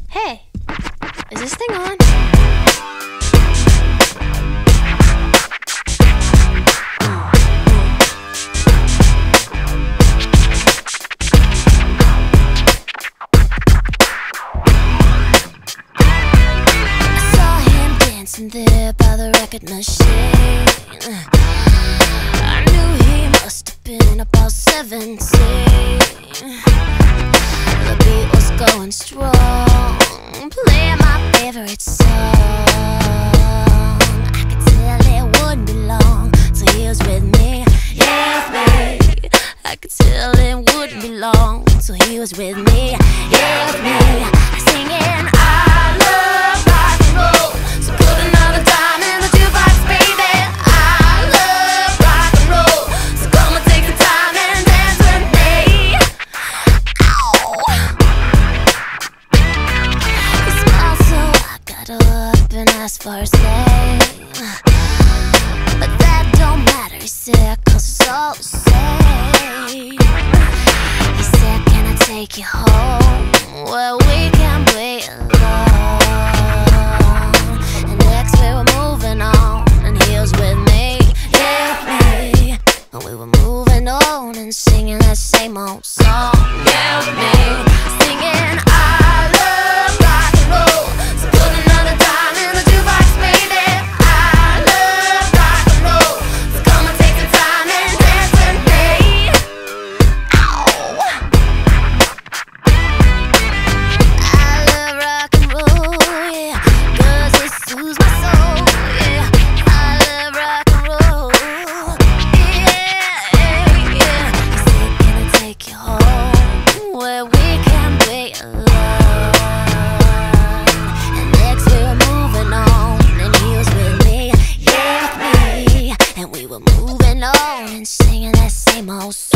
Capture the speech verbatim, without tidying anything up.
Hey, is this thing on? I saw him dancing there by the record machine. I knew he must have been about seventeen. The beat was going strong, playing my favorite song. I could tell it wouldn't be long till he was with me, yeah, with me. I could tell it wouldn't be long till he was with me, yeah, with me. Singing, I love rock and roll, so put another dime in the jukebox, baby. I love rock and roll, so come and take the time and dance with me. Ow. He smiled, so I got up and asked for his name, but that don't matter, he said, cause it's all the same. He said, can I take you home where we can be alone? And next we were moving on, and he was with me, yeah, with me. And we were moving on and singing that same old song, yeah, with me. Singing, I love rock and roll, so put another dime in the jukebox, baby. I love rock and roll, so come and take the time and dance with me. Ow. I love rock and roll, yeah, cause it soothes my soul, yeah. I love rock and roll, yeah, yeah, yeah. He said, can I take you home where we can be alone? And next we were moving on, and he was with me, yeah, with me. And we were moving on and singing that same old song.